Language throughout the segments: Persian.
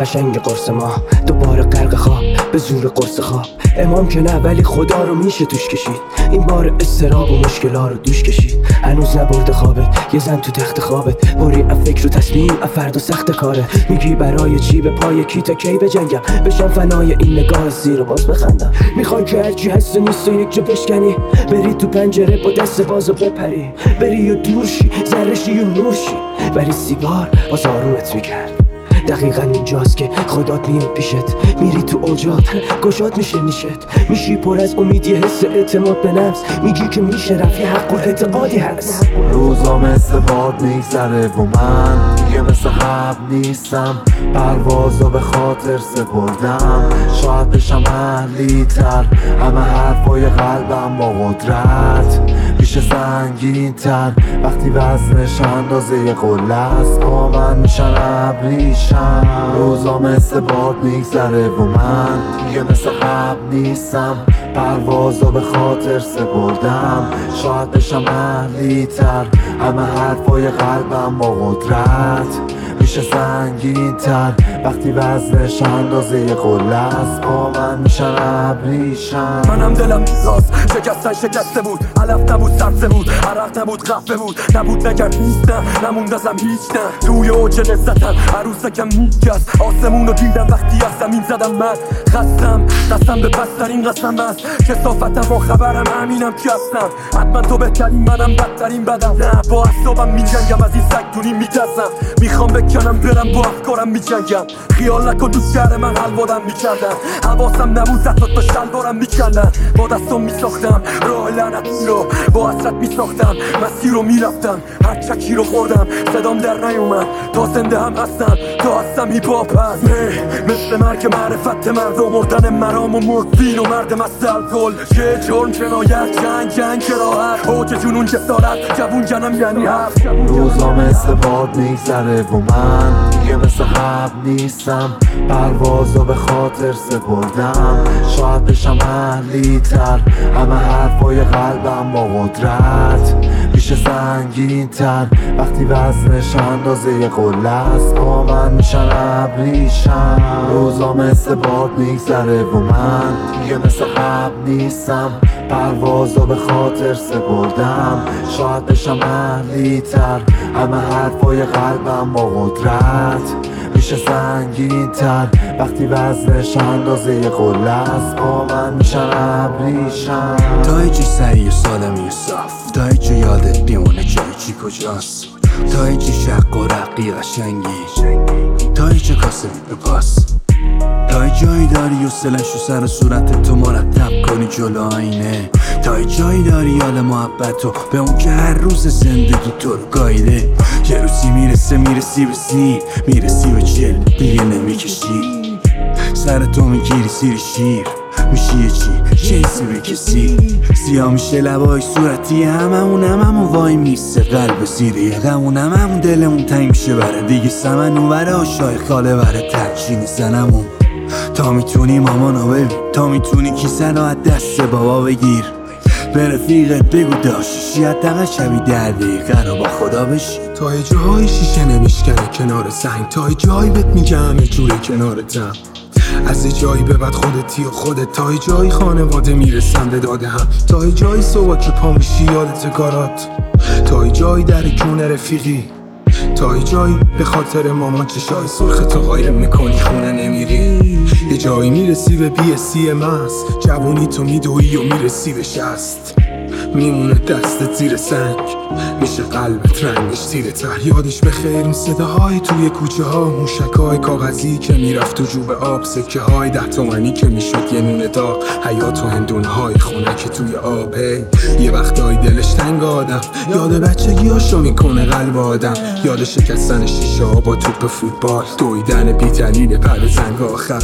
قشنگ قرص ما دوباره غرق خواب به زور قرص خواب. امام که نه ولی خدا رو میشه توش کشید. این بار استراب و مشکل‌ها رو دوش کشید. هنوز نبرده خوابت، یه زن تو تخت خوابت، بری از فکر و تصمیم از فردا سخت کاره. میگی برای چی به پای کی تا کی بجنگم، بشم فنای این نگاه زیر و باز بخندم. میخوای که هرچی هست و نیست و یک جا بشکنی، بری تو پنجره با دست باز و بپری، بری و دور شی زرشی و نور شی، ولی سیگار باز آرومت میکرد. دقیقا اینجاست که خدات میاد پیشت، میری تو اوجات گشاد میشه نیشت، میشی پر از امید یه حس اعتماد به نفس، میگی که میشه رفی حق و اعتقادی هست. روزا مثل باد میگذره و من دیگه مثل قبل نیستم، پروازا به خاطر سپردم، شاید بشم اهلی تر، همه حرفای قلبم با قدرت میشه سنگین تر، وقتی وزنش اندازه یه قله است با من میشن ابریشم. روزا مثل باد میگذره و من دیگه مثل قبل نیستم، پروازا به خاطر سپردم، شاید بشم اهلی تر، همه حرفای قلبم با قدرت میشه سنگین تر، وقتی وزنش اندازه یه قله است با من میشن ابریشم. منم دلم میخواست شکستن شکسته بود، علف نبود سبزه بود، عرق نبود قهوه بود، نبود نگرد نیست نه نموند ازم هیچ نه، توی اوج لذتم عروسکم میکست، آسمون رو دیدم وقتی از زمین زدم. من خستم قسم به پسترین قسم است، کسافتم و خبرم همینم که هستم، حتما تو بهترین منم بدترین بدم، نه با اعصابم میجنگم، از این سگدونی میترسم، میخوام بکنم برم با افکارم میجنگم، خیال نکن تو شهر من حلوادم میکردن، حواسم نبود زد تا شلوارم میکندن، با دستم میساختم راه لعنت رو، با حسرت میساختم مسیر رو میرفتم، هر چکی رو خوردم صدام در نیومد، تا زنده هم هستم تا هستم هیپاپ هست، مثل مرگ معرفت مردم، مردن مرام و مردین و مرد مست الکل، چه جرم جنایت جنگ کراهت، اوج جنون جسارت جوون جنم یعنی هفت. روزا مثل باد میگذره و من دیگه مثل قبل نیستم، پروازا به خاطر سپردم، شاید بشم اهلی تر، همه حرفای قلبم با قدرت میشه سنگین تر، وقتی وزنش اندازه یه قله است با من میشن ابریشم. روزا مثل باد میگذره و من دیگه مثل قبل نیستم، پروازا به خاطر سپردم، شاید بشم اهلی تر، همه حرفای قلبم با قدرت میشه سنگین تر، وقتی وزنش اندازه یه قله است با من میشن ابریشم. تا ایچی سریع و سالمی و صاف، تا ایچی یادت بیمونه جای چی کجاست، تا ایچی شق و رقی قشنگی، تا ایچی کاسه به پاس، تا جایی داری و سلش و سر و صورت تو مرتب کنی جلو آینه، تا جایی داری یاد محبت و به اون که هر روز زندگی تو رو گایده، یه روزی میرسی به 40 دیگه نمیکشی، سر تو میگیری سیر شیر میشی یه چیزی به کسی، سیاه میشه لبای صورتی هممون وای میسته قلب زیره غمون، هممون دلمون تنگ میشه بره دیگه سمن اونوره آشای خاله بره ترچین زنمون، تا میتونی مامانو ببین، تا میتونی کیسه رو از دست بابا بگیر، به رفیقت بگو داشتی حداقل شبی 10 دقیقه رو با خدا بشی، تا یه جایی شیشه نمیشکنه کنار سنگ، تا یه جایی بهت میگم همه جوره کنارتم، از یه جایی به بعد خودتی و خودت، تا یه جایی خانواده میرسن به داده هم، تا یه جایی صبح که پا میشی یادت کارات، تا یه جایی در کون رفیقی، تا یه جایی به خاطر مامان چشای سرخت غایر میکنی خونه نمیری، یه جایی میرسی به BSc ماست، جوونی تو میدوی و میرسی به 60، میمونه دستت زیر سنگ، میشه قلبت رنگش تیره تر، یادش به خیر اون صداهای توی کوچه ها، موشکای کاغذی که میرفت تو جوب آب، سکه های 10 تومنی که میشد یه نون داغ، حیات و هندونه های خونک توی آب، یه وقتایی دلش تنگ آدم، یاد بچگیاشو میکنه قلب آدم، یاد شکستن شیشه ها با توپ فوتبال، دویدن بی‌دلیل پر زنگ آخر.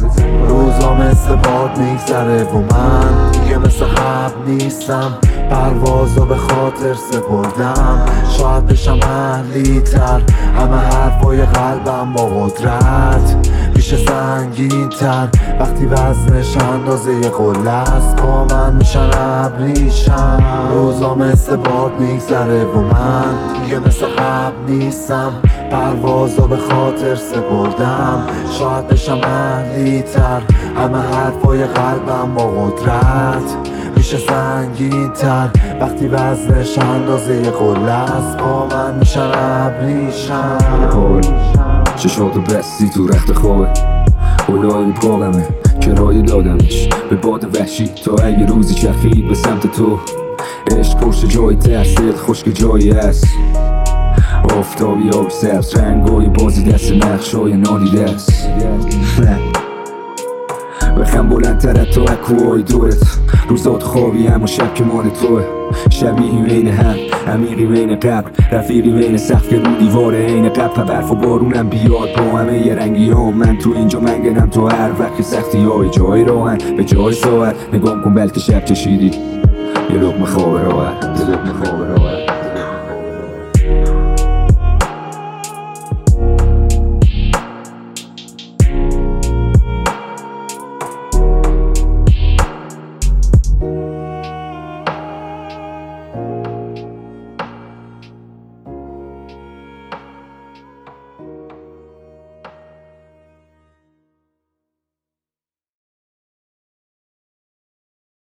روزا مثل باد میگذره و من دیگه مثل قبل نیستم، پروازا به خاطر سپردم، شاید بشم اهلی تر، همه حرفای قلبم با قدرت میشه سنگین تر وقتی وزنش اندازه یه قله است. با من میشن ابریشم، روزا مثل باد میگذره و من دیگه مثل قبل نیستم. پروازا به خاطر سپردم، شاید بشم اهلی تر. همه حرفای قلبم با قدرت میشه سنگین تر وقتی وزنش اندازه یه قله است. با من میشن ابریشم. چشاتو بستی تو رخت خوابه، اولای پاقمه کرایه دادمش به باد وحشی تا اگه روزی چرخید به سمت تو. عشق پشت جای ترس، دل خشک جایی هست. آفتابی آب سبز، رنگای بازی دست نقشای نادیده است. بخم بلندتر تا اکوهای دورت، روزات خوابی اما شب که مال توه. شبیهی بین هم، عمیقی بین قبر، رفیقی بین سقف که رو دیواره عین قبر. برف و بارونم بیاد با همه یه رنگی ها، من تو اینجا منگنم تو هر وقت سختی های جای راهن به جای ساعت. نگام کن بلکه شب چشیدی یه لقمه خواب راحت.